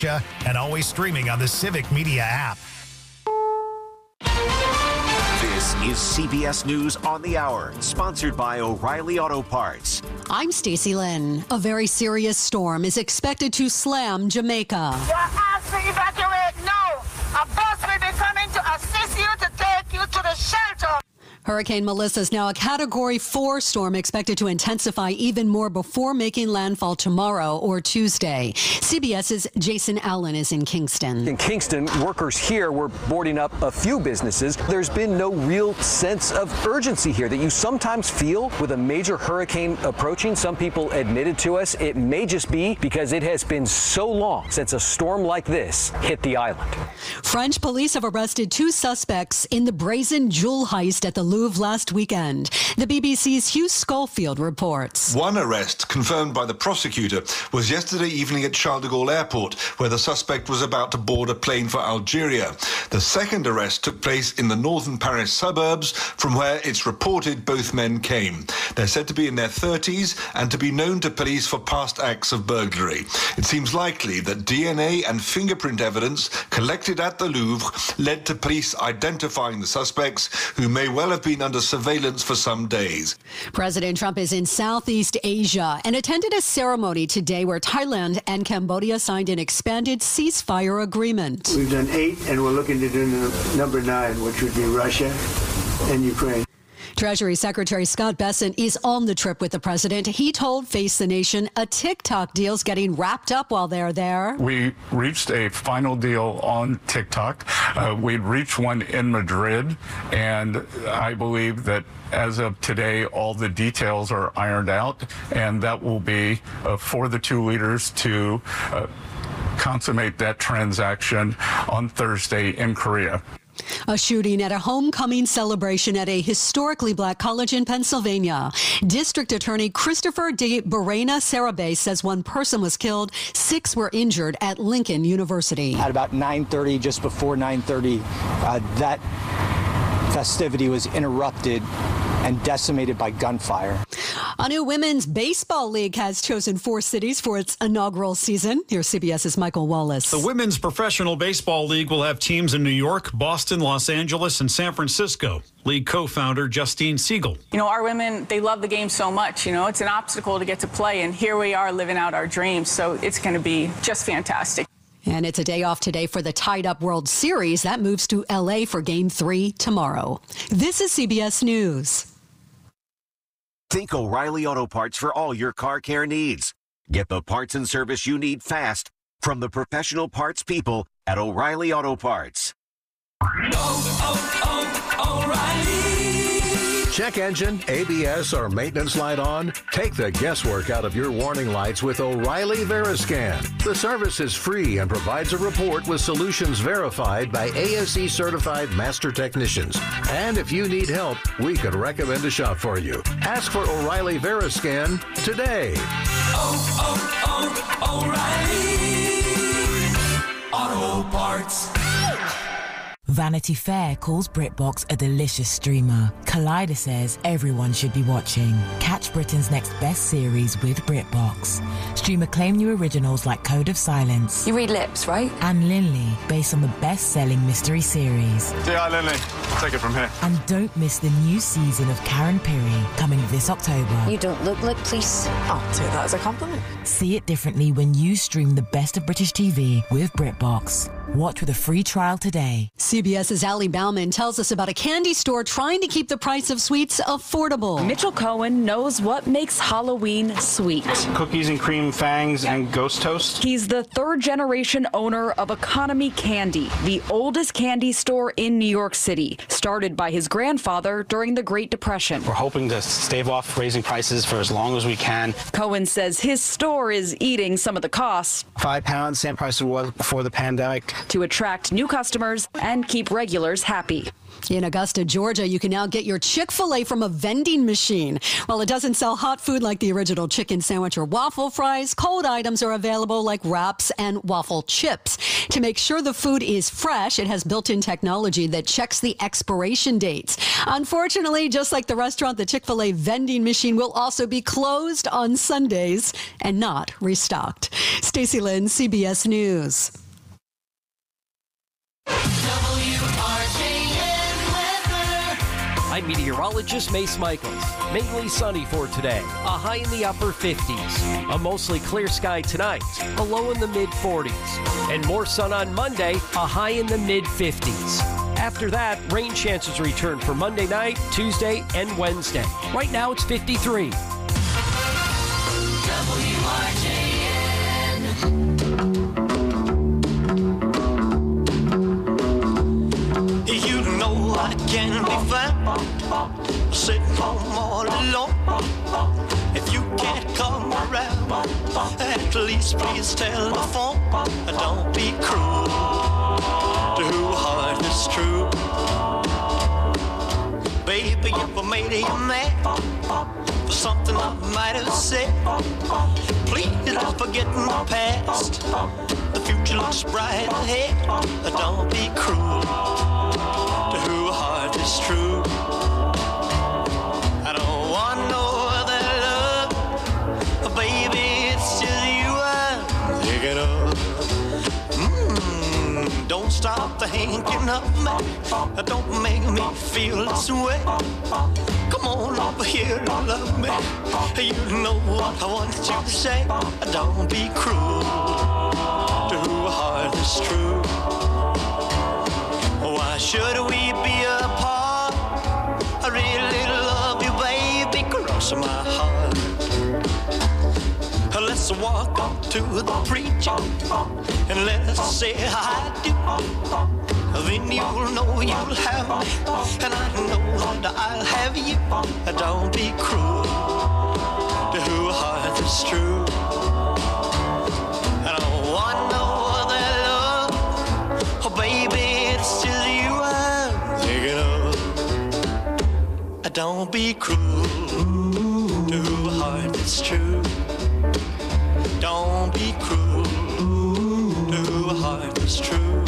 and always streaming on the Civic Media app. This is CBS News on the Hour, sponsored by O'Reilly Auto Parts. I'm Stacey Lynn. A very serious storm is expected to slam Jamaica. You're asked to evacuate now. A bus will be coming to assist you to take you to the shelter. Hurricane Melissa is now a Category 4 storm expected to intensify even more before making landfall tomorrow or Tuesday. CBS's Jason Allen is in Kingston. In Kingston, workers here were boarding up a few businesses. There's been no real sense of urgency here that you sometimes feel with a major hurricane approaching. Some people admitted to us it may just be because it has been so long since a storm like this hit the island. French police have arrested 2 suspects in the brazen jewel heist at the Louvre last weekend. The BBC's Hugh Schofield reports. One arrest, confirmed by the prosecutor, was yesterday evening at Charles de Gaulle Airport, where the suspect was about to board a plane for Algeria. The second arrest took place in the northern Paris suburbs, from where it's reported both men came. They're said to be in their 30s and to be known to police for past acts of burglary. It seems likely that DNA and fingerprint evidence collected at the Louvre led to police identifying the suspects, who may well have been under surveillance for some days. President Trump is in Southeast Asia and attended a ceremony today where Thailand and Cambodia signed an expanded ceasefire agreement. We've done 8, and we're looking to do number 9, which would be Russia and Ukraine. Treasury Secretary Scott Bessent is on the trip with the president. He told Face the Nation a TikTok deal's getting wrapped up while they're there. We reached a final deal on TikTok. We reached one in Madrid, and I believe that as of today, all the details are ironed out, and that will be for the 2 leaders to consummate that transaction on Thursday in Korea. A shooting at a homecoming celebration at a historically black college in Pennsylvania. District Attorney Christopher de Barrena Sarabay says 1 person was killed, 6 were injured at Lincoln University. At about 9:30, just before 9:30, that festivity was interrupted and decimated by gunfire. A new women's baseball league has chosen 4 cities for its inaugural season. Here's CBS's Michael Wallace. The Women's Professional Baseball League will have teams in New York, Boston, Los Angeles, and San Francisco. League co-founder Justine Siegel. You know, our women, they love the game so much. You know, it's an obstacle to get to play, and here we are living out our dreams. So it's going to be just fantastic. And it's a day off today for the Tied Up World Series. That moves to L.A. for Game 3 tomorrow. This is CBS News. Think O'Reilly Auto Parts for all your car care needs. Get the parts and service you need fast from the professional parts people at O'Reilly Auto Parts. O'Reilly. Check engine, ABS, or maintenance light on? Take the guesswork out of your warning lights with O'Reilly Veriscan. The service is free and provides a report with solutions verified by ASE certified master technicians. And if you need help, we could recommend a shop for you. Ask for O'Reilly Veriscan today. O'Reilly Auto Parts. Vanity Fair calls BritBox a delicious streamer. Collider says everyone should be watching. Catch Britain's next best series with BritBox. Stream acclaimed new originals like Code of Silence. You read lips, right? And Linley, based on the best-selling mystery series. Yeah, Linley. Take it from here. And don't miss the new season of Karen Pirie coming this October. You don't look like police. I'll take that as a compliment. See it differently when you stream the best of British TV with BritBox. Watch with a free trial today. CBS's Ali Bauman tells us about a candy store trying to keep the price of sweets affordable. Mitchell Cohen knows what makes Halloween sweet. Cookies and cream fangs and ghost toast. He's the 3rd-generation owner of Economy Candy, the oldest candy store in New York City, started by his grandfather during the Great Depression. We're hoping to stave off raising prices for as long as we can. Cohen says his store is eating some of the costs. £5, same price it was before the pandemic. to attract new customers and keep regulars happy. In Augusta, Georgia, you can now get your Chick-fil-A from a vending machine. While it doesn't sell hot food like the original chicken sandwich or waffle fries, cold items are available like wraps and waffle chips. To make sure the food is fresh, it has built-in technology that checks the expiration dates. Unfortunately, just like the restaurant, the Chick-fil-A vending machine will also be closed on Sundays and not restocked. Stacey Lynn, CBS News. I'm meteorologist Mace Michaels. Mainly sunny for today. A high in the upper 50s. A mostly clear sky tonight. A low in the mid-40s. And more sun on Monday. A high in the mid-50s. After that, rain chances return for Monday night, Tuesday, and Wednesday. Right now, it's 53. You know I can be found sitting home all alone. If you can't come around, at least please telephone. Don't be cruel to who heart is true. Baby, if I made you mad for something I might have said, please don't forget my past. The future looks bright ahead. Don't be cruel to who heart is true. I don't want no other love, baby, it's just you I'm thinking of. Don't stop thinking of me. Don't make me feel this way. Come on over here and love me. You know what I want you to say. Don't be cruel to who heart is true. Why should we be apart? I really love you, baby, cross my heart. Let's walk up to the preacher and let's say I do. Then you'll know you'll have me, and I know that I'll have you. Don't be cruel to who heart is true. I don't want no other love, oh baby, it's just you I'm thinking of. Don't be cruel to who heart is true. Don't be cruel to who heart is true.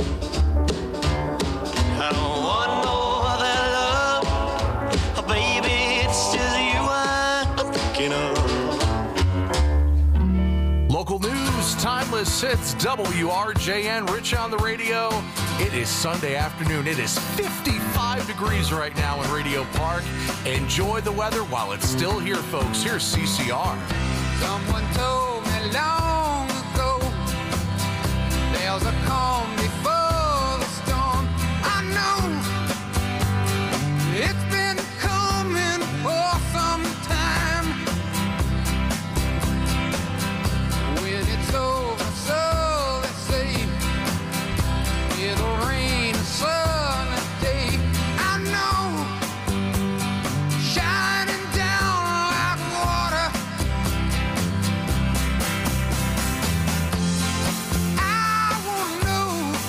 I don't want no other love, oh baby, it's just you I'm thinking of. Local news, timeless hits, WRJN, Rich on the radio. It is Sunday afternoon. It is 55 degrees right now in Radio Park. Enjoy the weather while it's still here, folks. Here's CCR. Someone told me long ago there's a calm before the storm. I know it's been coming for some time. When it's over, so they say it'll rain a sunny day. I know, shining down like water. I wanna know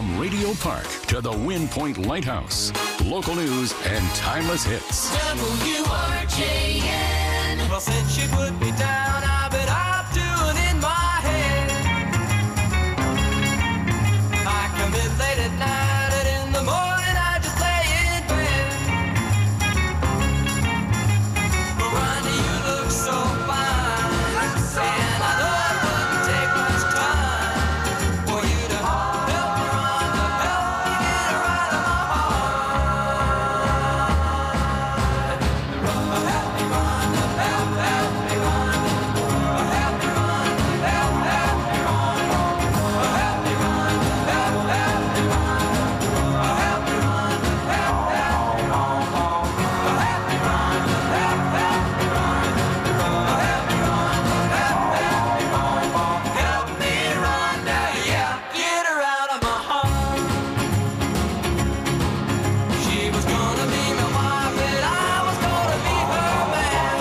From Radio Park to the Wind Point Lighthouse, local news and timeless hits. WRJN. Well, since she put me down, I've been up doing in my head. I commit late at night, and in the morning I just lay in bed. Miranda, you look so fine, and I know it wouldn't take much time for you to help me, Miranda, help me get her out of my heart. Help me, Miranda, help me, Miranda. Help me, Miranda, help me, Miranda. Help me, Miranda, help me, Miranda. Help me, Miranda, help me, Miranda. Help me, Miranda, help me, Miranda. Help me, Miranda, help me, Miranda. Help me, Miranda, yeah, get her out of my heart. She was gonna be my wife, and I was gonna be her man.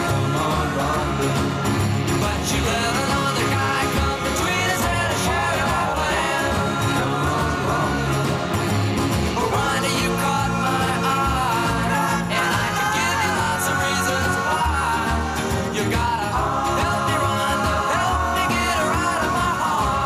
But she let another guy come between us and share our plan. Miranda, you caught my eye, and I could give you lots of reasons why. You gotta help me, Miranda, help me get her out of my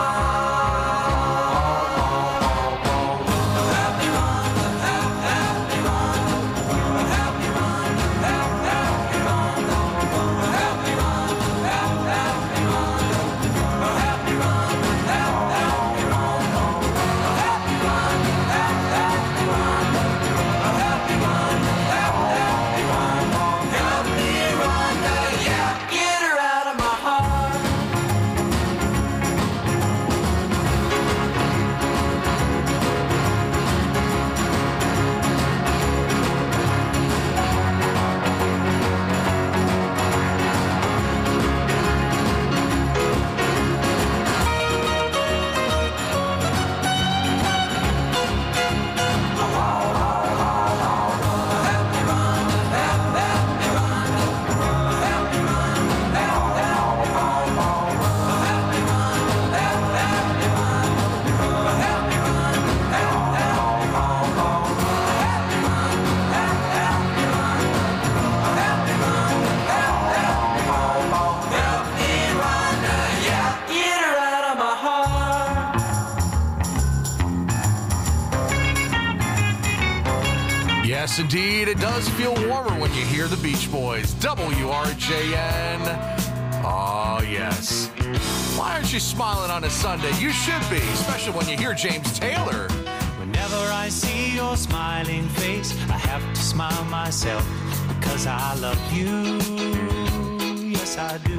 heart. Help me, Miranda, help me, Miranda. Help me, Miranda, help me, Miranda. Help me, Miranda, help me, Miranda. Help me, Miranda, help me, Miranda. Help me, Miranda, help me, Miranda. Help me, Miranda, help me, Miranda. Help me, Miranda, yeah, get her out of my heart. Yes, indeed, it does feel warmer when you hear the Beach Boys. WRJN. Oh, yes. Why aren't you smiling on a Sunday? You should be, especially when you hear James Taylor. Whenever I see your smiling face, I have to smile myself because I love you. Yes, I do.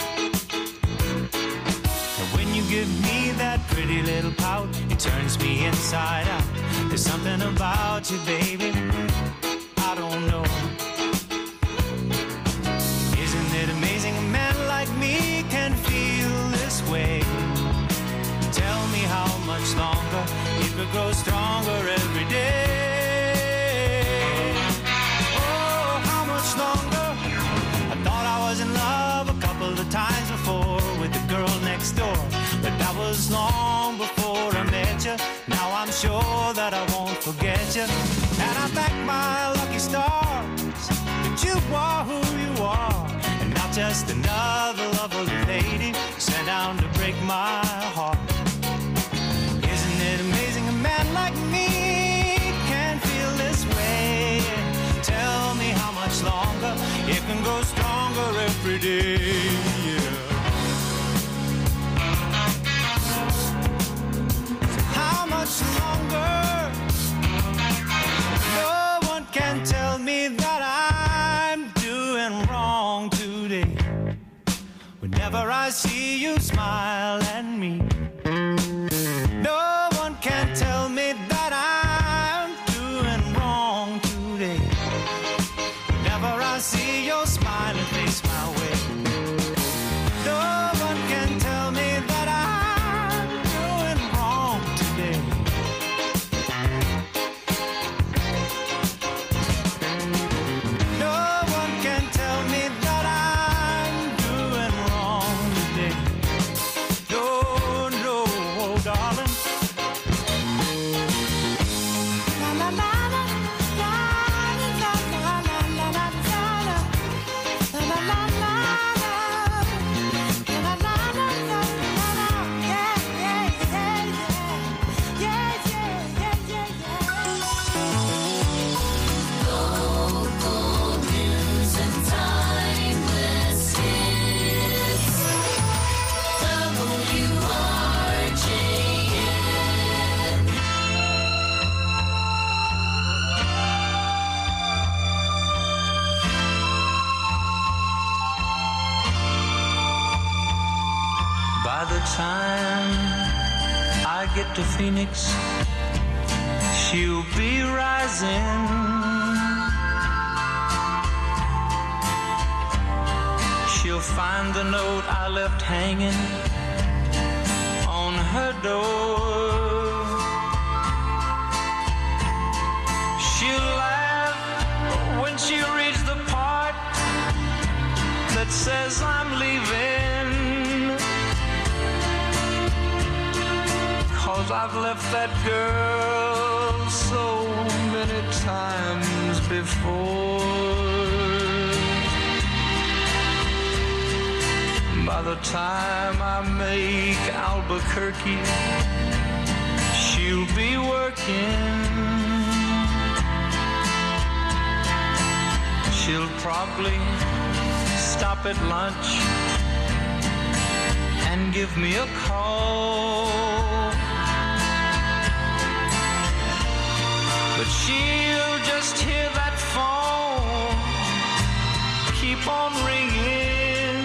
And when you give me that pretty little pout, it turns me inside out. There's something about you, baby, I don't know. Isn't it amazing a man like me can feel this way? Tell me how much longer it could grow stronger every day. Oh, how much longer? I thought I was in love a couple of times before with the girl next door, but that was long before I met you. Now I'm sure that I won't forget you, and I thank my lucky stars that you are who you are, and not just another lovely lady sent down to break my heart. Isn't it amazing a man like me can feel this way? Tell me how much longer it can grow stronger every day. Yeah. How much longer? No one can tell me that I'm doing wrong today. Whenever I see you smile at me, no one can tell me that I'm doing wrong today. Whenever I see your smiling face my way. time I get to Phoenix, she'll be rising. She'll find the note I left hanging on her door. She'll laugh when she reads the part that says I'm leaving, 'cause I've left that girl so many times before. By the time I make Albuquerque, she'll be working. She'll probably stop at lunch and give me a call, but she'll just hear that phone keep on ringing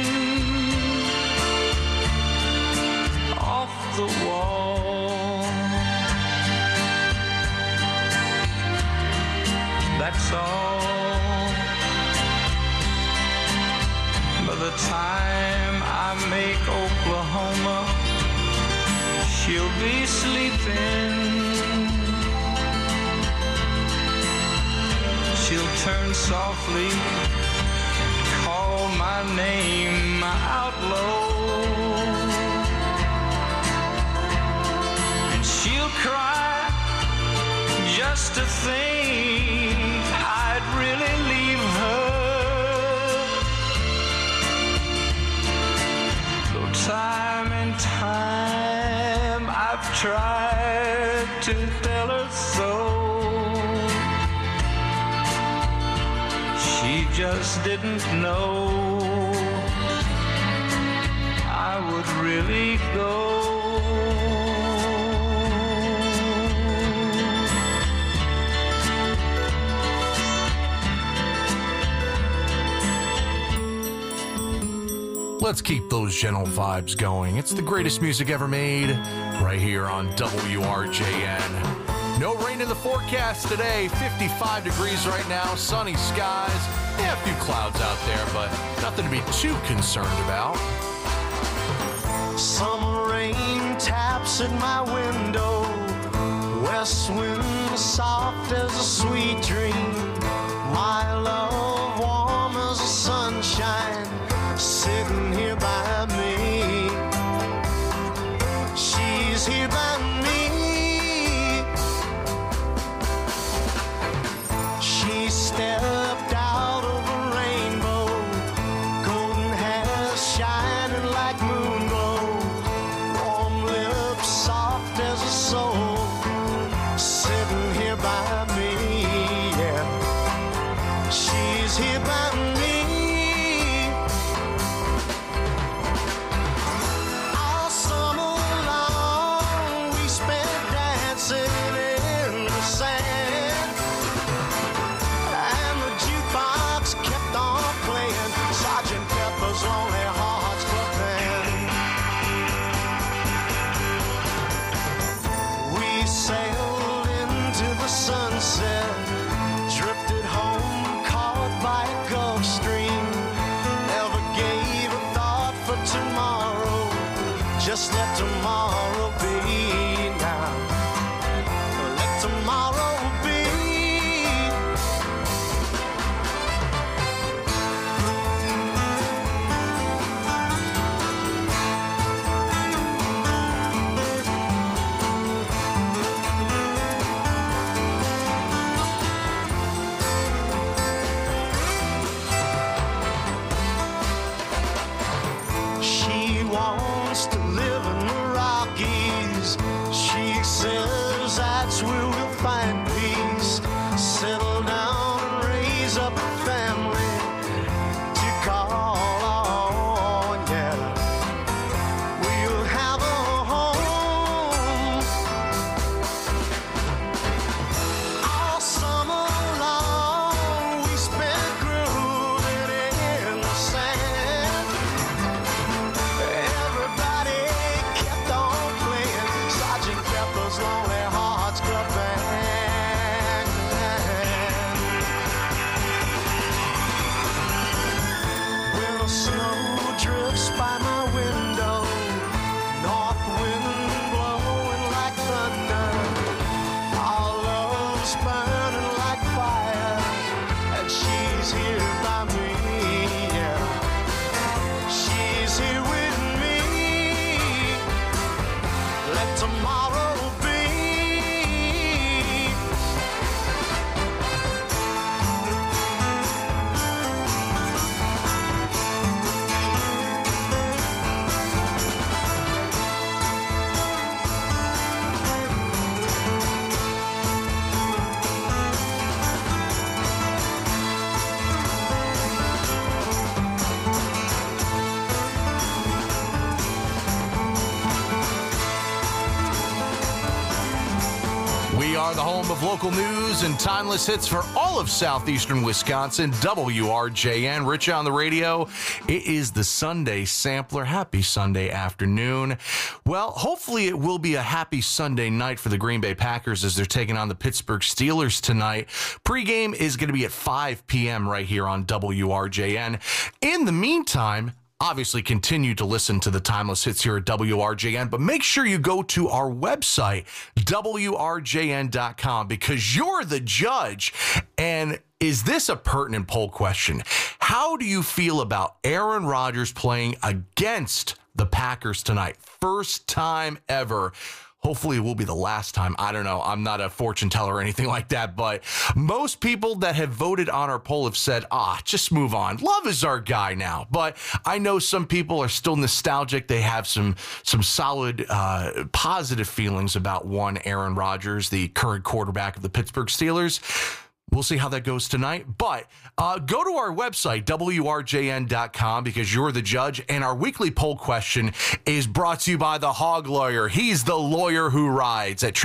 off the wall. That's all. By the time I make Oklahoma, she'll be sleeping. She'll turn softly, call my name out low, and she'll cry just to think I'd really leave her. Time and time I've tried to tell her so. She just didn't know I would really go. Let's keep those gentle vibes going. It's the greatest music ever made right here on WRJN. No rain in the forecast today. 55 degrees right now. Sunny skies. Yeah, a few clouds out there, but nothing to be too concerned about. Summer rain taps at my window. West wind soft as a sweet dream. My love warm as the sunshine, sitting here by me. She's here by me. She stepped out of a rainbow, golden hair shining like moon glow, warm lips soft as a soul, sitting here by me. Yeah, she's here by me. Drifted home, caught by a Gulf Stream. Never gave a thought for tomorrow. Just let tomorrow be now. Let tomorrow be. Wants to live in the Rockies, tomorrow be? We are the home of local news and timeless hits for all of southeastern Wisconsin. WRJN, Rich on the radio. It is the Sunday Sampler. Happy Sunday afternoon. Well, hopefully it will be a happy Sunday night for the Green Bay Packers as they're taking on the Pittsburgh Steelers tonight. Pregame is going to be at 5 p.m. right here on WRJN. In the meantime, obviously, continue to listen to the timeless hits here at WRJN, but make sure you go to our website, WRJN.com, because you're the judge. And is this a pertinent poll question? How do you feel about Aaron Rodgers playing against the Packers tonight? First time ever. Hopefully it will be the last time. I don't know. I'm not a fortune teller or anything like that, but most people that have voted on our poll have said, just move on. Love is our guy now. But I know some people are still nostalgic. They have some solid positive feelings about one Aaron Rodgers, the current quarterback of the Pittsburgh Steelers. We'll see how that goes tonight. But go to our website, WRJN.com, because you're the judge. And our weekly poll question is brought to you by the Hog Lawyer. He's the lawyer who rides at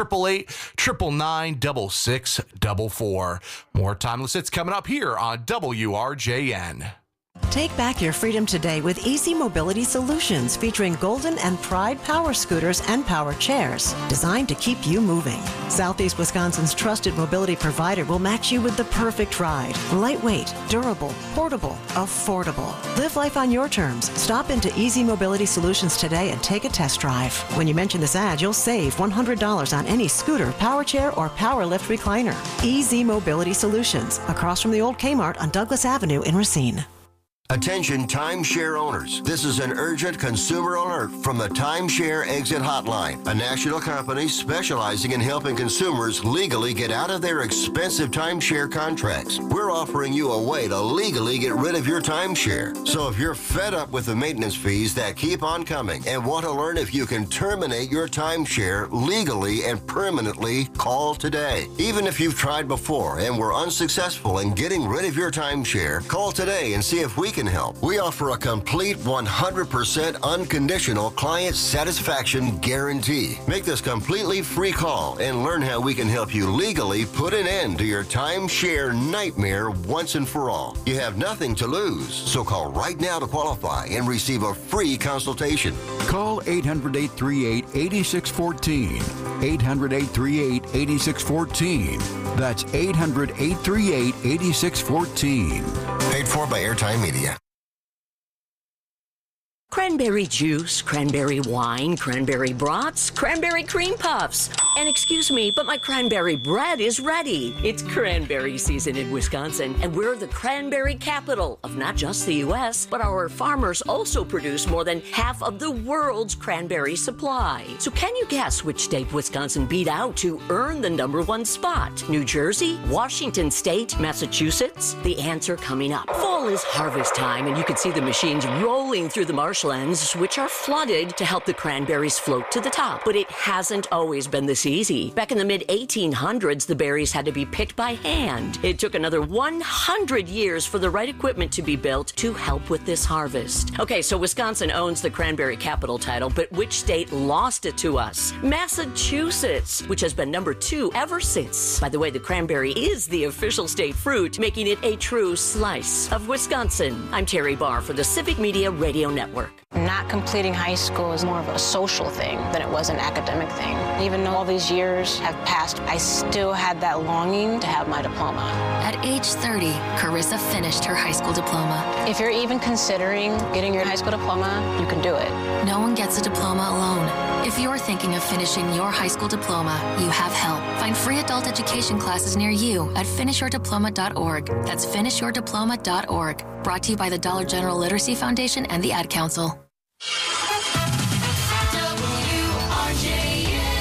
888-999-6644. More timeless hits coming up here on WRJN. Take back your freedom today with Easy Mobility Solutions, featuring Golden and Pride power scooters and power chairs designed to keep you moving. Southeast Wisconsin's trusted mobility provider will match you with the perfect ride. Lightweight, durable, portable, affordable. Live life on your terms. Stop into Easy Mobility Solutions today and take a test drive. When you mention this ad, you'll save $100 on any scooter, power chair, or power lift recliner. Easy Mobility Solutions, across from the old Kmart on Douglas Avenue in Racine. Attention timeshare owners. This is an urgent consumer alert from the Timeshare Exit Hotline, a national company specializing in helping consumers legally get out of their expensive timeshare contracts. We're offering you a way to legally get rid of your timeshare. So if you're fed up with the maintenance fees that keep on coming and want to learn if you can terminate your timeshare legally and permanently, call today. Even if you've tried before and were unsuccessful in getting rid of your timeshare, call today and see if we can help. We offer a complete 100% unconditional client satisfaction guarantee. Make this completely free call and learn how we can help you legally put an end to your timeshare nightmare once and for all. You have nothing to lose, so call right now to qualify and receive a free consultation. Call 800-838-8614. 800-838-8614. That's 800-838-8614. Paid for by Airtime Media. Cranberry juice, cranberry wine, cranberry brats, cranberry cream puffs. And excuse me, but my cranberry bread is ready. It's cranberry season in Wisconsin, and we're the cranberry capital of not just the U.S., but our farmers also produce more than half of the world's cranberry supply. So can you guess which state Wisconsin beat out to earn the #1 spot? New Jersey? Washington State? Massachusetts? The answer coming up. Fall is harvest time, and you can see the machines rolling through the marshlands, which are flooded to help the cranberries float to the top. But it hasn't always been this easy. Back in the mid-1800s, the berries had to be picked by hand. It took another 100 years for the right equipment to be built to help with this harvest. Okay, so Wisconsin owns the cranberry capital title, but which state lost it to us? Massachusetts, which has been #2 ever since. By the way, the cranberry is the official state fruit, making it a true slice of Wisconsin. I'm Terry Barr for the Civic Media Radio Network. Not completing high school is more of a social thing than it was an academic thing. Even though all these years have passed, I still had that longing to have my diploma. At age 30, Carissa finished her high school diploma. If you're even considering getting your high school diploma, you can do it. No one gets a diploma alone. If you're thinking of finishing your high school diploma, you have help. Find free adult education classes near you at finishyourdiploma.org. That's finishyourdiploma.org. Brought to you by the Dollar General Literacy Foundation and the Ad Council. WRJN.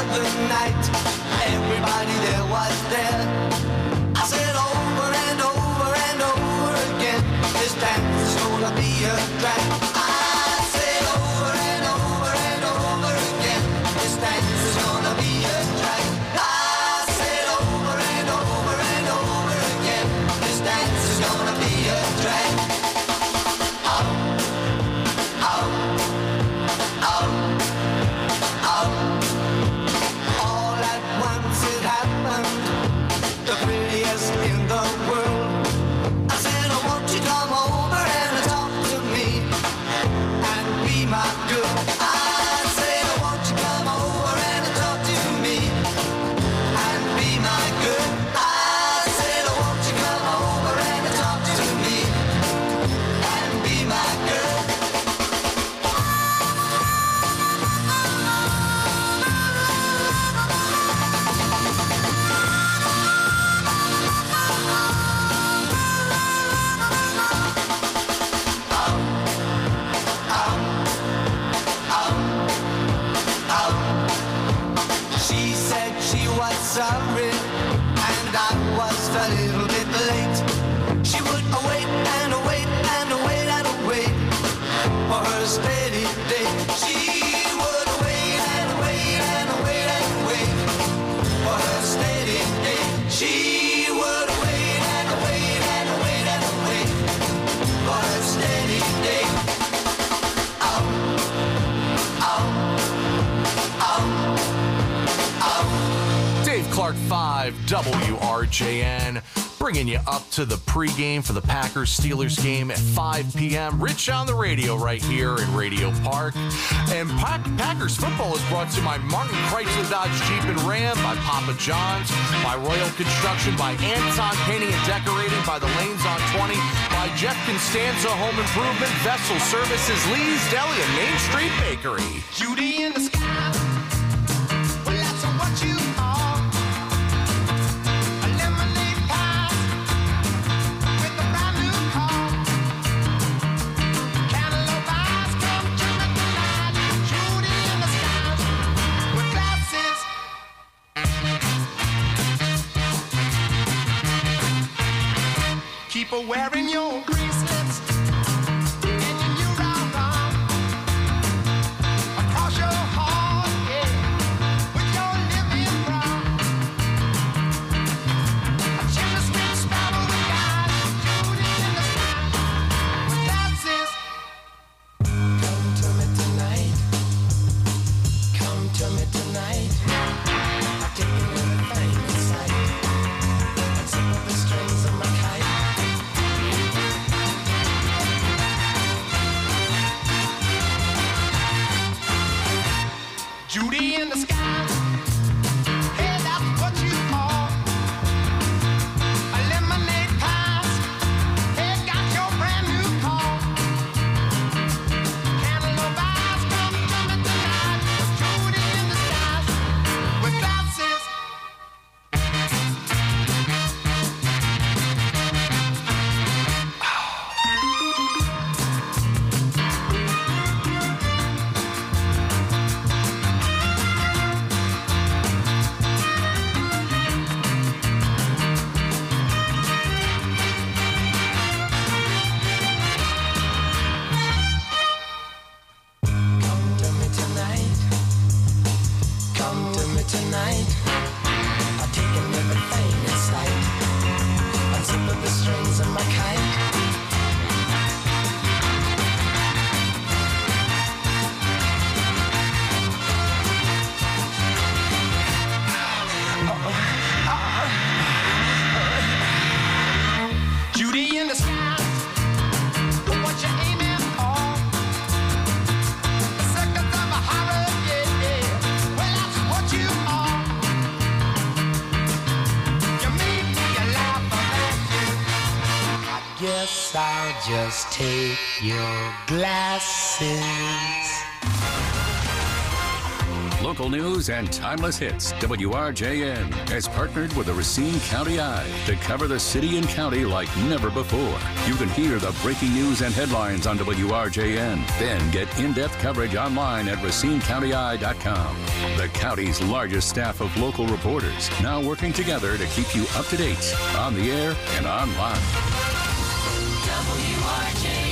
other night. Everybody there was there. I said over and over and over again, this dance is gonna be a drag. I said over and over and over again, this dance is gonna be a drag. I said over and over and over again, this dance is gonna be a drag. Out, out, out, out. All at once it happened, the prettiest in the world. I said, oh, won't you come over and talk to me and be my girl? I said, oh, won't you come over and talk to me and be my girl? I said, oh, won't you come over and talk to me and be my girl? She said she was sorry and I was a little bit late. She would await and await and await and await for her steady date. She would wait and wait and wait and wait for her steady date. She would wait and wait and wait and wait for her steady date. Out, out, out. Dave Clark 5, WRJN, bringing you up to the pregame for the Packers-Steelers game at 5 p.m. Rich on the radio right here in Radio Park. And Packers football is brought to you by Martin Chrysler Dodge Jeep and Ram, by Papa John's, by Royal Construction, by Anton Painting and Decorating, by the Lanes on 20, by Jeff Constanza Home Improvement, Vessel Services, Lee's Deli, and Main Street Bakery. Judy in the sky. Well, that's what you are. A lemonade pie with a brand new car. Cantaloupe eyes come to me tonight. Judy in the sky with glasses. Keep her wearing your bracelets and your new round arm across your heart, yeah, with your living brown. A chimney sweet sparrow with guys, Judy in the sky with glasses. Come to me tonight. Come to me tonight. I take everything in sight and zip up the strings of my kite. Judy in the sky. Hey, that's what you are. A lemonade pie. Hey, got your brand new car. Cantaloupe eyes come to me tonight. Judy in the sky with glasses. Come to me tonight. Come to me tonight. I've taken everything in sight. Unzip up the strings of my kite. Judy in the sky. What you aiming for? The seconds of a horror, yeah, yeah. Well, that's what you are. You make me laugh at you. I guess I'll just take your glasses. Local news and timeless hits. WRJN has partnered with the Racine County Eye to cover the city and county like never before. You can hear the breaking news and headlines on WRJN. Then get in-depth coverage online at RacineCountyEye.com. The county's largest staff of local reporters now working together to keep you up to date on the air and online. WRJN.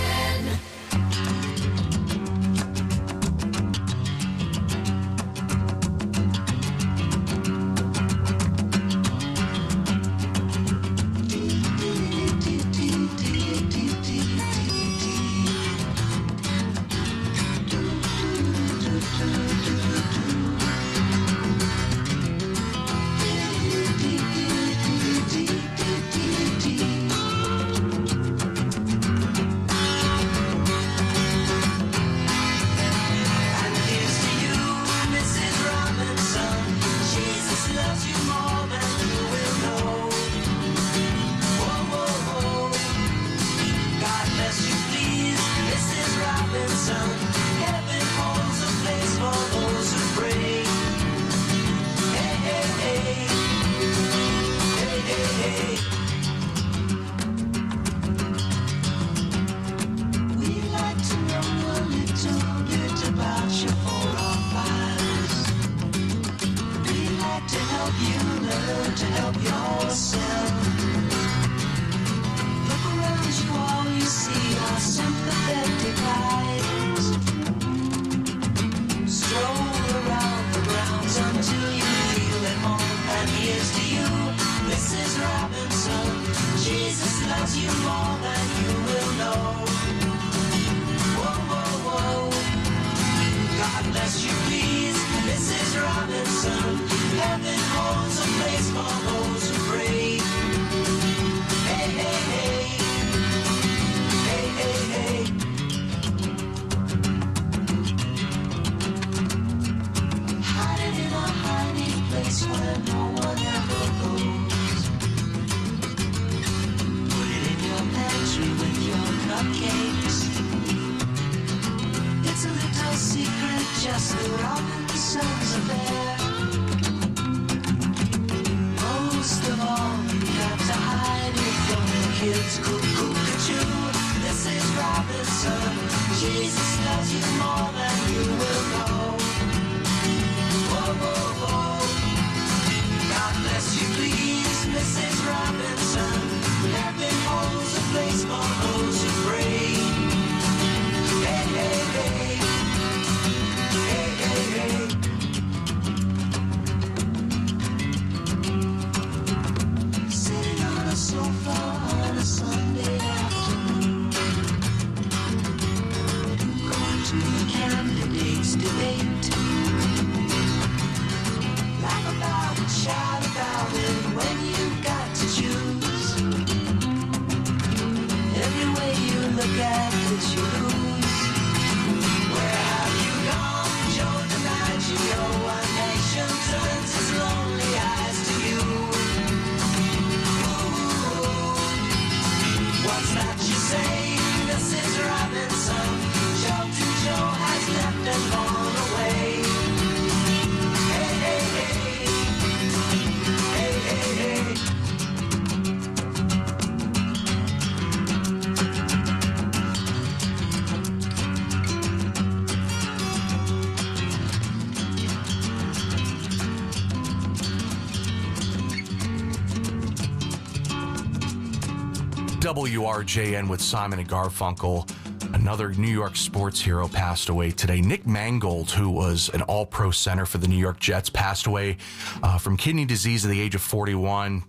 WRJN with Simon and Garfunkel. Another New York sports hero passed away today. Nick Mangold, who was an all-pro center for the New York Jets, passed away from kidney disease at the age of 41.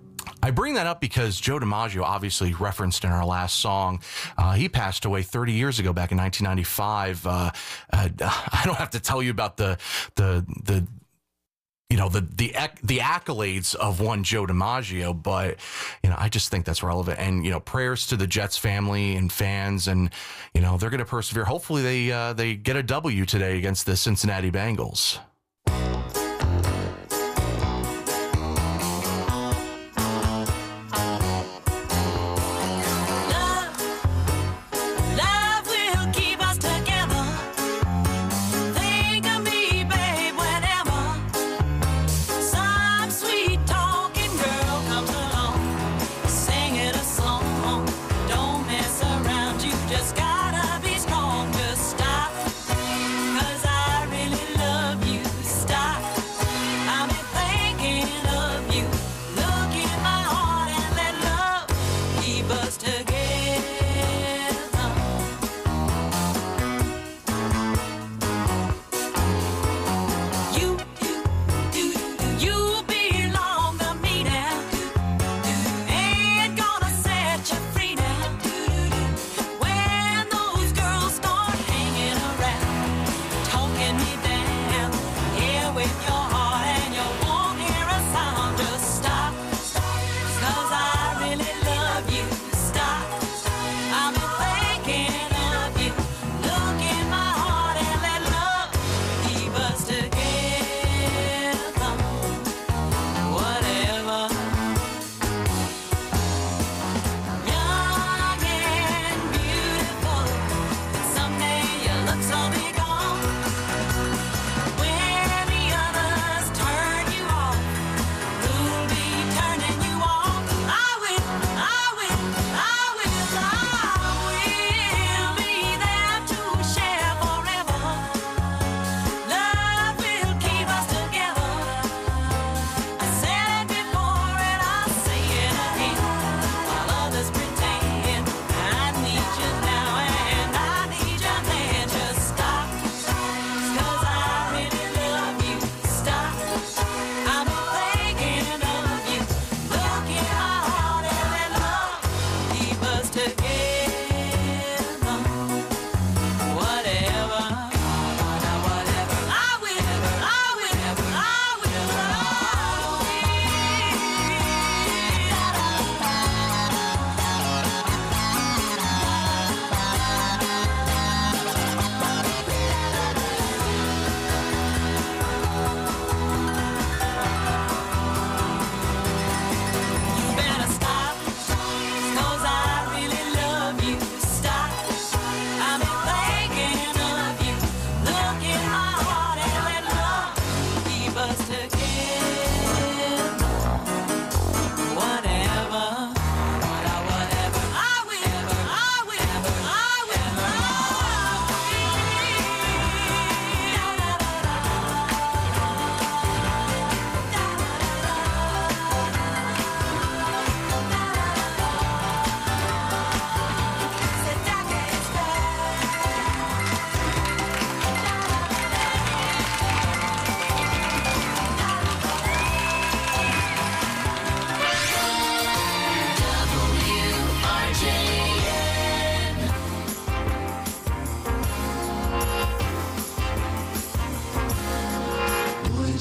I bring that up because Joe DiMaggio, obviously referenced in our last song, he passed away 30 years ago, back in 1995. I don't have to tell you about the accolades of one Joe DiMaggio, but I just think that's relevant. And prayers to the Jets family and fans, and they're going to persevere. Hopefully they get a W today against the Cincinnati Bengals. Love will keep us together. Think of me, babe.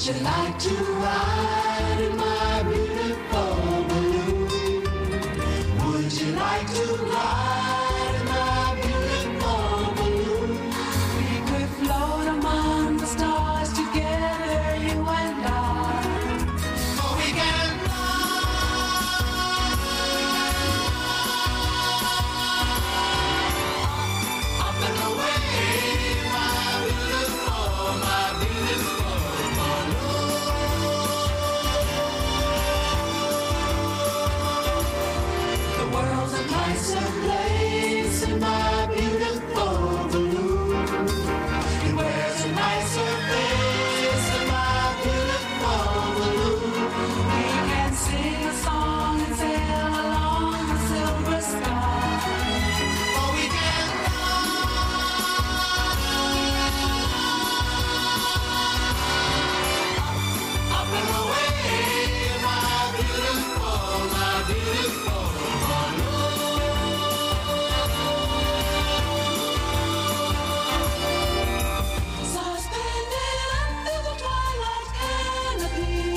Would you like to ride in my beautiful balloon? Would you like to ride in my beautiful balloon? We could float among the stars together, you and I. Oh, we can fly up and away, my beautiful balloon. The world's a nicer place in my beautiful balloon. It wears a nicer face in my beautiful balloon. We can sing a song and sail along the silver sky. Oh, we can fly up and away, my beautiful balloon. Suspended under the twilight canopy,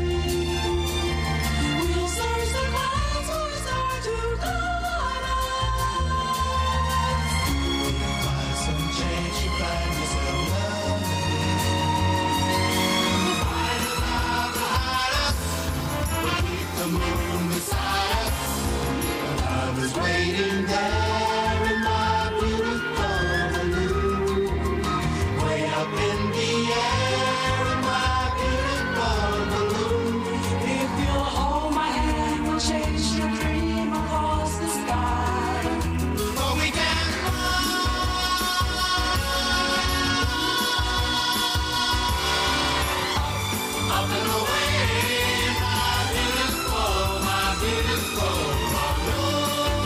we'll search the clouds for a star to guide us. By some change you find yourself lonely. Find a cloud behind us, we'll keep the moon beside us. Love is waiting there in my beautiful balloon. Way up in the air in my beautiful balloon. If you'll hold my hand, we'll chase your dream across the sky. Oh, we can fly up and away, my beautiful balloon.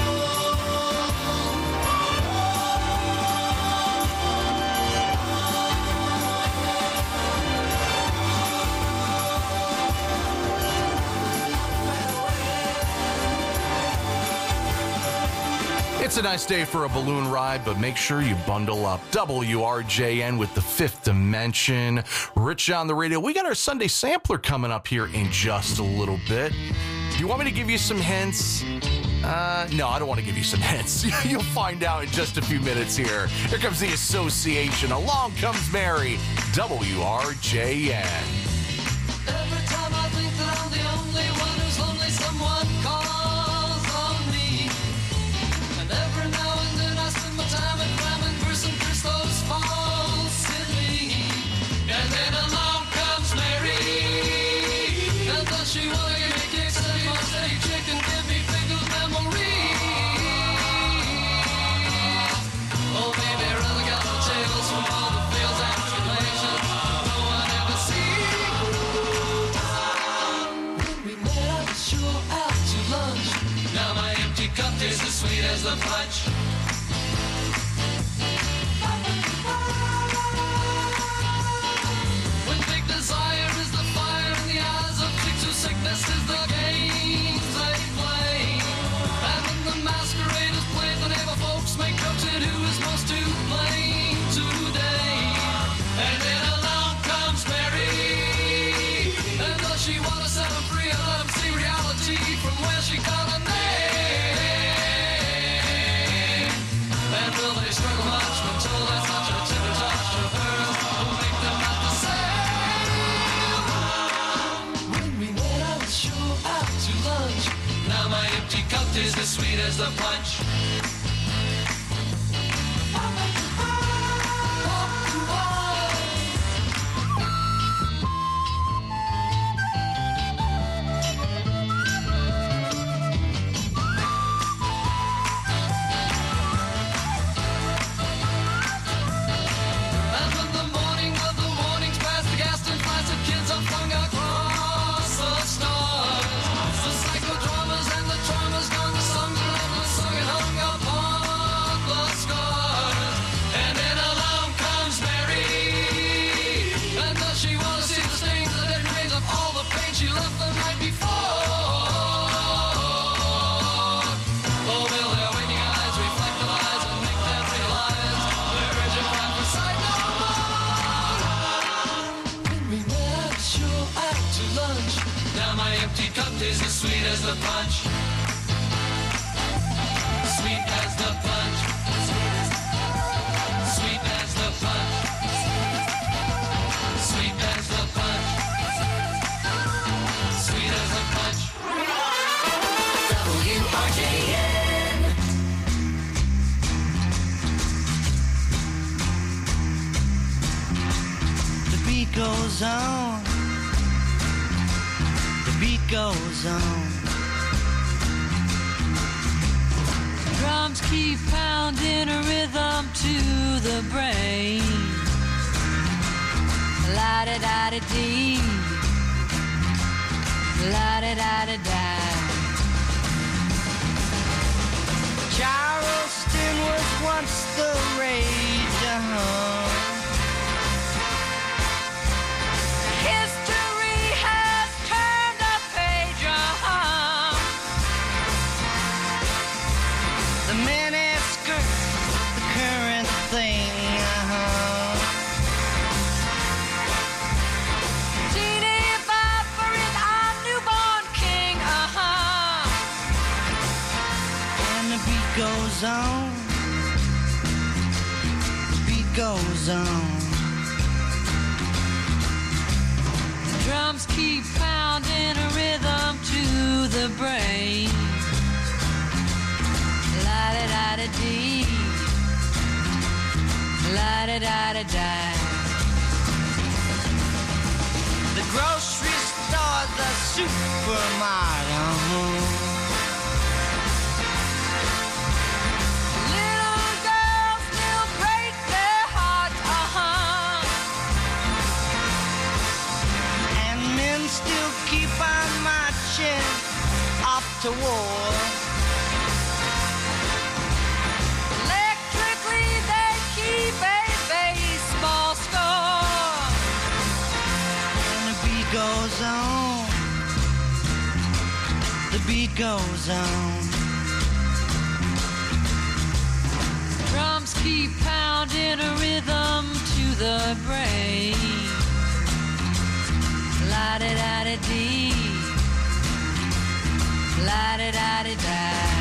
It's a nice day for a balloon ride, but make sure you bundle up. WRJN with the Fifth Dimension. Rich on the radio. We got our Sunday sampler coming up here in just a little bit. Do you want me to give you some hints? No, I don't want to give you some hints. You'll find out in just a few minutes here. Here comes the Association. Along comes Mary. WRJN. Every time I think that I'm the only one who's lonely, someone calls on me. And every now and then I spend my time at cramming verse and curse those falsely. And then along comes Mary. And does she want to give me kicks and my steady chicken, give me fickle memories. Oh, baby, rather got the tales from all the fails and tribulations no one ever sees. When we met at the shore out to lunch, now my empty cup tastes as sweet as the punch. When big desire is the fire in the eyes of chicks whose sickness is the games they play. And when the masquerade is played, the neighbor folks make jokes at who is most to blame today. And then along comes Mary. And does she want to set them free and let them see reality from where she got a name? And will they struggle much when told there's such a tender touch of hers will make them not the same? When we met on the shore out to lunch, now my empty cup tastes as sweet as the punch. And when the morning of the mornings pass the gas and flies of kids are flung across the stars, the psychodramas and the traumas gone, the songs are sung and hung upon the punch. Sweet as the punch. Sweet as the punch. Sweet as the punch. Sweet as the punch. WRJN. The beat goes on. The beat goes on. Drums keep pounding a rhythm to the brain. La-da-da-da-dee. La-da-da-da-da. Charleston was once the rage, History has turned a page, The miniskirt, the current thing, Teeny Bopper is our newborn king, And the beat goes on. The beat goes on. Drums keep pounding a rhythm to the brain. La-da-da-da-dee. La-da-da-da-da. The grocery store, the supermarket. Little girls still break their hearts, And men still keep on marching off to war. Electrically they keep a baseball score. And the beat goes on. The beat goes on. Drums keep pounding a rhythm to the brain. La-da-da-da-dee. La-da-da-da-da.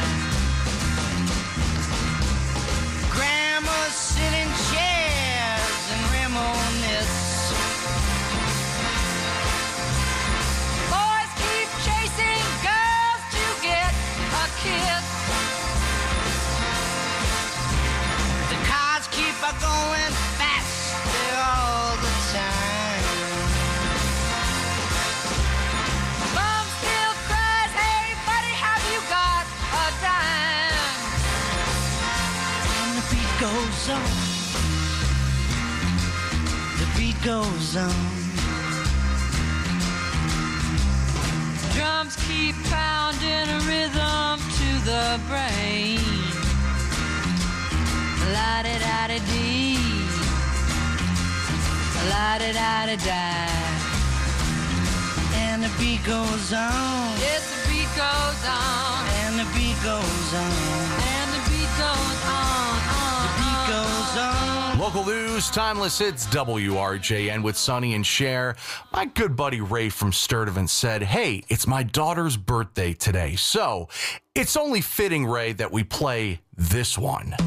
Grandmas sit in chairs and reminisce. Boys keep chasing girls to get a kiss. The cars keep a going faster all the time. Mom still cries, hey buddy, have you got a dime? And the beat goes on. The beat goes on. Drums keep pounding a rhythm to the brain. La-da-da-da-dee. La-da-da-da-da. And the beat goes on. Yes, the beat goes on. And the beat goes on. And the beat goes on. The beat goes on. Local news, timeless hits, WRJN with Sonny and Cher. My good buddy Ray from Sturtevant said, hey, it's my daughter's birthday today. So it's only fitting, Ray, that we play this one.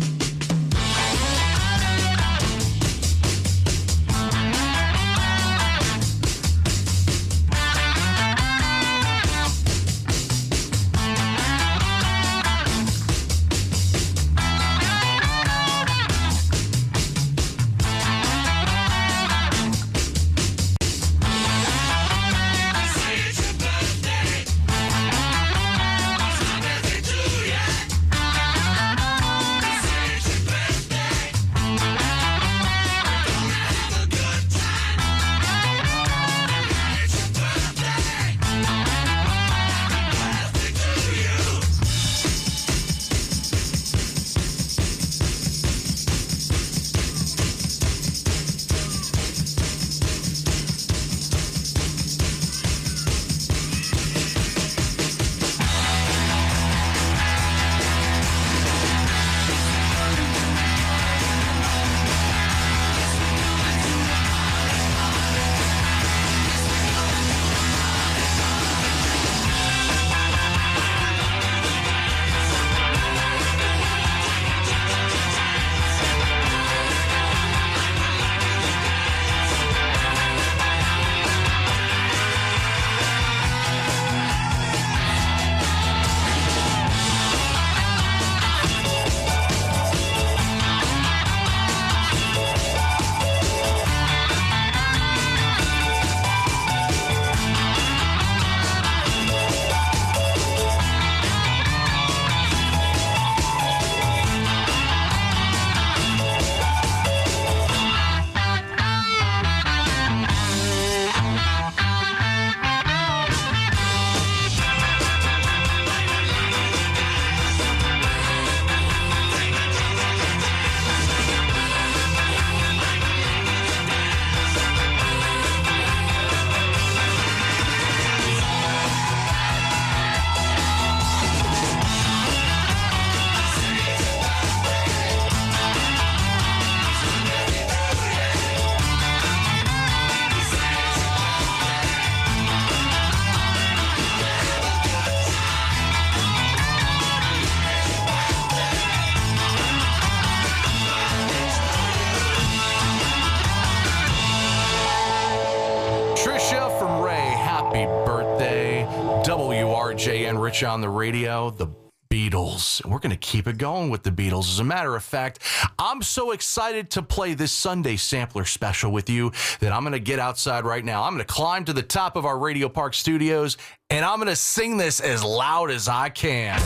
Rich on the radio, the Beatles. We're going to keep it going with the Beatles. As a matter of fact, I'm so excited to play this Sunday sampler special with you that I'm going to get outside right now. I'm going to climb to the top of our Radio Park studios, and I'm going to sing this as loud as I can.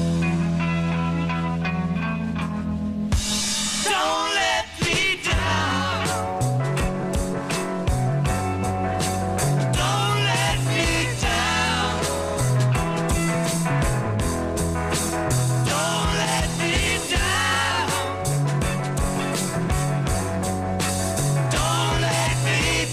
Don't let me down. Don't let me down. Don't let me down. Don't let me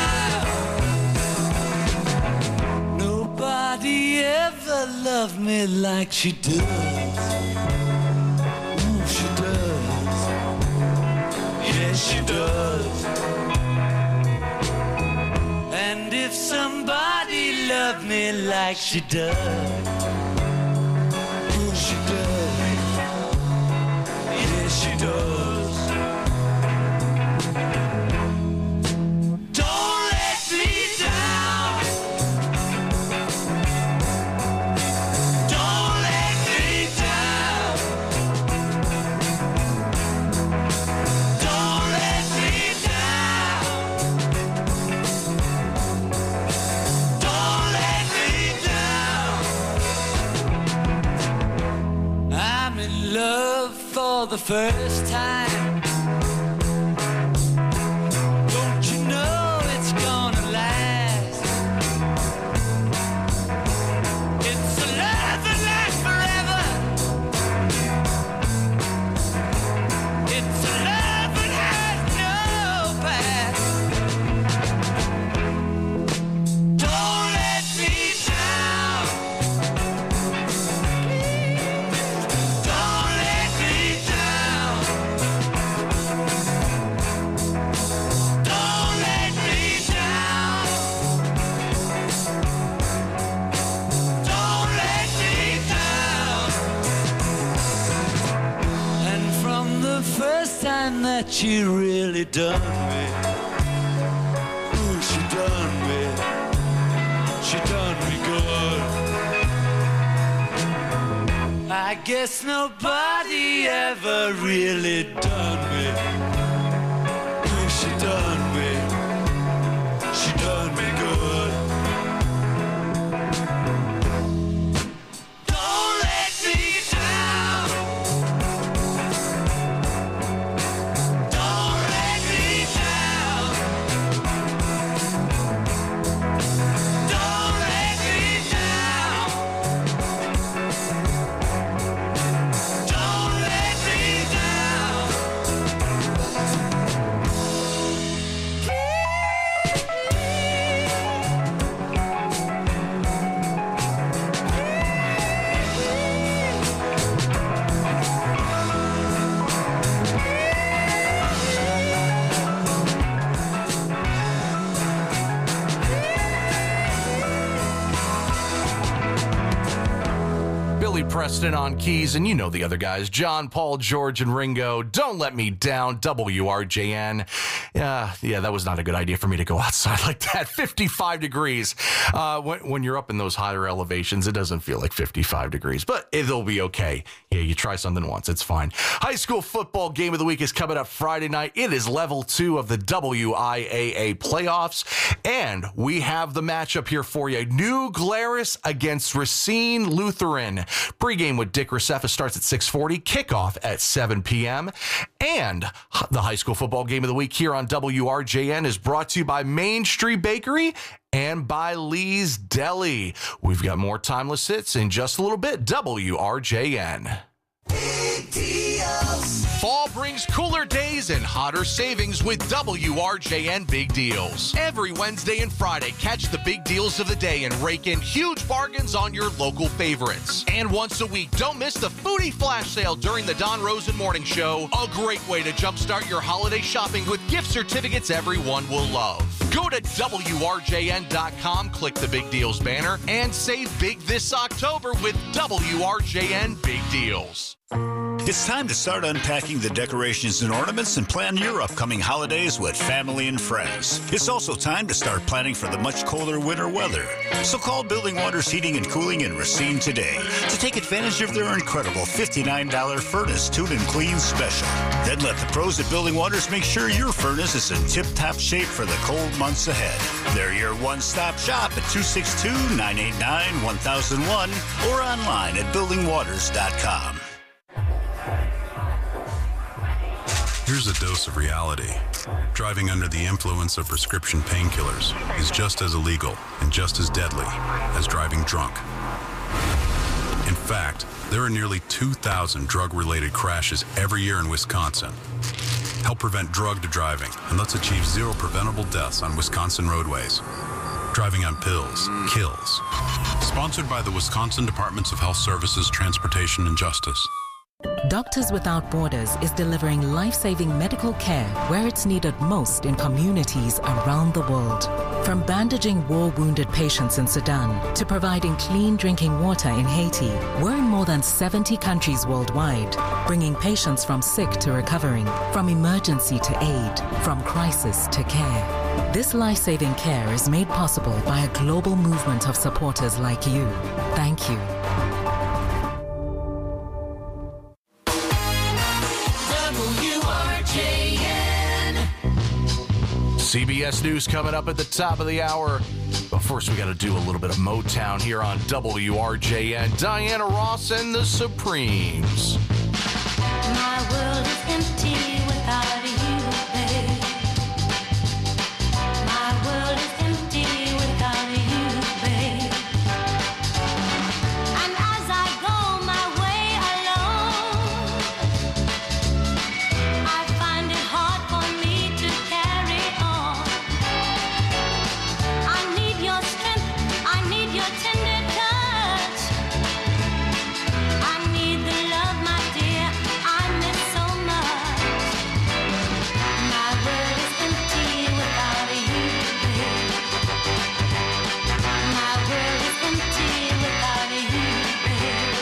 down. Nobody ever loved me like she does. Ooh, she does. Yes, she does. And if somebody loved me like she does, oh, she does. Yes, she does. Don't let me down. Don't let me down. Don't let me down. Don't let me down. I'm in love for the first time. Don't you know it's gonna last? It's a love that lasts forever. It's a love that has no past. Don't let me down. Don't let me down. Don't let me down. Don't let me down. And from the first time that she really done me, ooh, she done me. She done me good. I guess nobody ever really done me. Ooh, she done me. She done me good. Don't let me down. Don't let me down. Don't let me down. Don't let me down. Billy Preston on keys, and you know the other guys, John, Paul, George, and Ringo. Don't Let Me Down, WRJN. Yeah, that was not a good idea for me to go outside like that. 55 degrees. When you're up in those higher elevations, it doesn't feel like 55 degrees, but it'll be okay. Yeah, you try something once, it's fine. High school football game of the week is coming up Friday night. It is level 2 of the WIAA playoffs, and we have the matchup here for you. New Glarus against Racine Lutheran. Pregame with Dick Rousseff starts at 6:40, kickoff at 7 p.m. And the high school football game of the week here on WRJN is brought to you by Main Street Bakery and by Lee's Deli. We've got more timeless hits in just a little bit. WRJN. Big deals. Fall brings cooler days and hotter savings with WRJN Big Deals. Every Wednesday and Friday, catch the big deals of the day and rake in huge bargains on your local favorites. And once a week, don't miss the Foodie Flash Sale during the Don Rosen Morning Show. A great way to jumpstart your holiday shopping with gift certificates everyone will love. Go to WRJN.com, click the Big Deals banner, and save big this October with WRJN Big Deals. It's time to start unpacking the decorations and ornaments and plan your upcoming holidays with family and friends. It's also time to start planning for the much colder winter weather. So call Building Waters Heating and Cooling in Racine today to take advantage of their incredible $59 furnace tune and clean special. Then let the pros at Building Waters make sure your furnace is in tip-top shape for the cold months ahead. They're your one-stop shop at 262-989-1001 or online at buildingwaters.com. Here's a dose of reality. Driving under the influence of prescription painkillers is just as illegal and just as deadly as driving drunk. In fact, there are nearly 2,000 drug-related crashes every year in Wisconsin. Help prevent drug driving and let's achieve zero preventable deaths on Wisconsin roadways. Driving on pills kills. Sponsored by the Wisconsin Departments of Health Services, Transportation, and Justice. Doctors Without Borders is delivering life-saving medical care where it's needed most in communities around the world. From bandaging war-wounded patients in Sudan to providing clean drinking water in Haiti, we're in more than 70 countries worldwide, bringing patients from sick to recovering, from emergency to aid, from crisis to care. This life-saving care is made possible by a global movement of supporters like you. Thank you. CBS News coming up at the top of the hour. But first, we got to do a little bit of Motown here on WRJN. Diana Ross and the Supremes. My world is empty without you, babe. My world is empty without you, babe. And as I go my way alone, I find it hard for me to carry on. I need your strength, I need your tender touch. I need the love, my dear, I miss so much. My world is empty without you, babe. My world is empty without you, babe.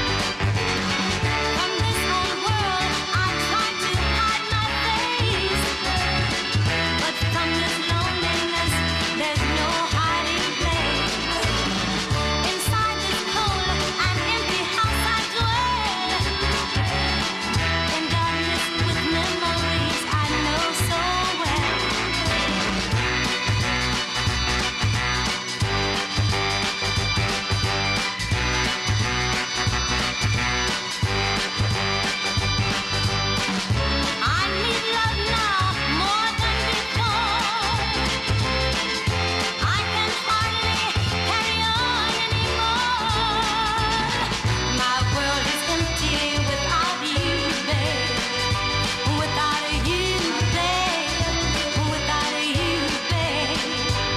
From this whole world, I try to hide my face, but from this loneliness, there's no hiding place. Inside this cold and empty house I dwell, in darkness with memories I know so well. I need love now more than before. I can hardly carry on anymore. My world is empty without you, babe. Without you, babe. Without you, babe.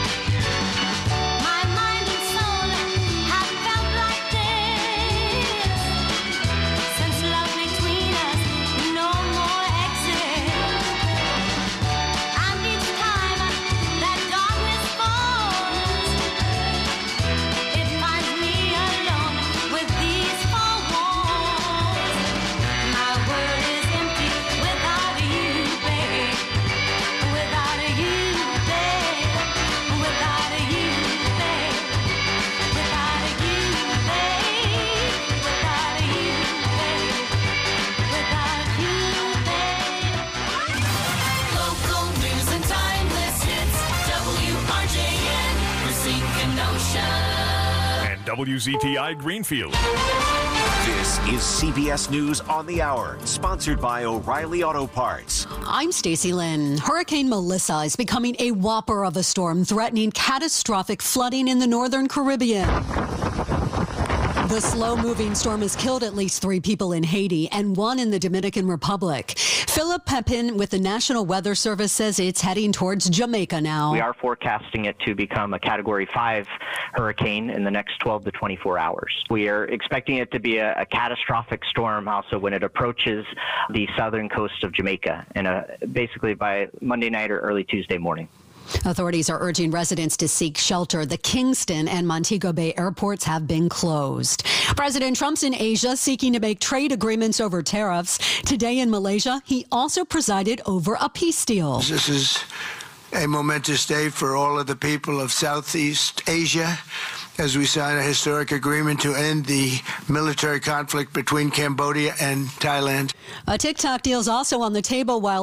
My mind and soul have felt like this since love between us no more exists. And each time that darkness falls, it finds me alone with these four walls. My world is empty without you, babe. Without you, babe. Without you, babe. Without you, babe. Without you, babe. Without you, babe. Local news and timeless hits. WRJN, Racine, Kenosha. And WZTI Greenfield. This is CBS News on the Hour, sponsored by O'Reilly Auto Parts. I'm Stacey Lynn. Hurricane Melissa is becoming a whopper of a storm, threatening catastrophic flooding in the northern Caribbean. The slow-moving storm has killed at least 3 people in Haiti and 1 in the Dominican Republic. Philip Pepin with the National Weather Service says it's heading towards Jamaica now. We are forecasting it to become a Category 5 hurricane in the next 12 to 24 hours. We are expecting it to be a catastrophic storm also when it approaches the southern coast of Jamaica, and basically by Monday night or early Tuesday morning. Authorities are urging residents to seek shelter. The Kingston and Montego Bay airports have been closed. President Trump's in Asia seeking to make trade agreements over tariffs. Today in Malaysia, he also presided over a peace deal. This is a momentous day for all of the people of Southeast Asia as we sign a historic agreement to end the military conflict between Cambodia and Thailand. A TikTok deal is also on the table while